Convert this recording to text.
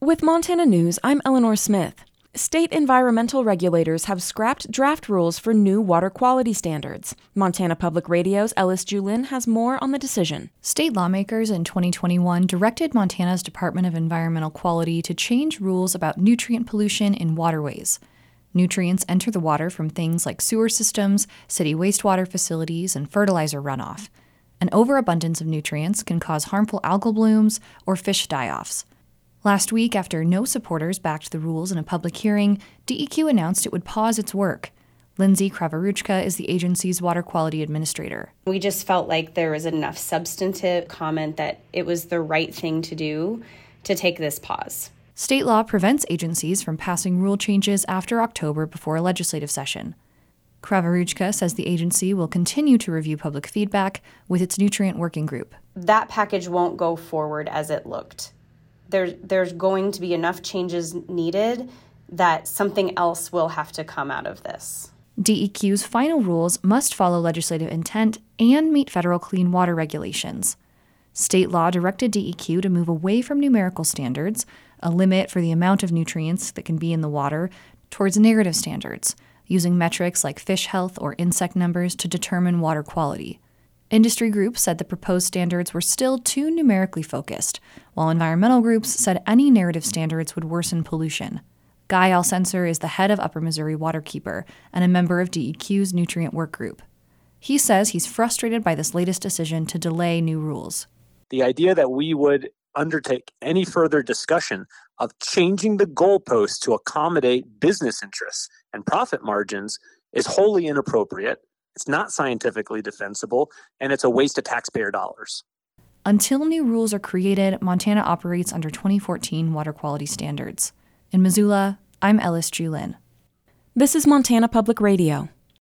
With Montana News, I'm Eleanor Smith. State environmental regulators have scrapped draft rules for new water quality standards. Montana Public Radio's Ellis Julin has more on the decision. State lawmakers in 2021 directed Montana's Department of Environmental Quality to change rules about nutrient pollution in waterways. Nutrients enter the water from things like sewer systems, city wastewater facilities, and fertilizer runoff. An overabundance of nutrients can cause harmful algal blooms or fish die-offs. Last week, after no supporters backed the rules in a public hearing, DEQ announced it would pause its work. Lindsay Kravaruchka is the agency's water quality administrator. We just felt like there was enough substantive comment that it was the right thing to do to take this pause. State law prevents agencies from passing rule changes after October before a legislative session. Kravaruchka says the agency will continue to review public feedback with its nutrient working group. That package won't go forward as it looked. There's going to be enough changes needed that something else will have to come out of this. DEQ's final rules must follow legislative intent and meet federal clean water regulations. State law directed DEQ to move away from numerical standards, a limit for the amount of nutrients that can be in the water, towards narrative standards, using metrics like fish health or insect numbers to determine water quality. Industry groups said the proposed standards were still too numerically focused, while environmental groups said any narrative standards would worsen pollution. Guy Alcensor is the head of Upper Missouri Waterkeeper and a member of DEQ's nutrient work group. He says he's frustrated by this latest decision to delay new rules. The idea that we would undertake any further discussion of changing the goalposts to accommodate business interests and profit margins is wholly inappropriate. It's not scientifically defensible, and it's a waste of taxpayer dollars. Until new rules are created, Montana operates under 2014 water quality standards. In Missoula, I'm Ellis Julin. This is Montana Public Radio.